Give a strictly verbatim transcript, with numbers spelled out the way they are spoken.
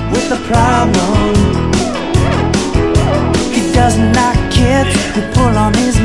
with a problem. He doesn't like kids who pull on his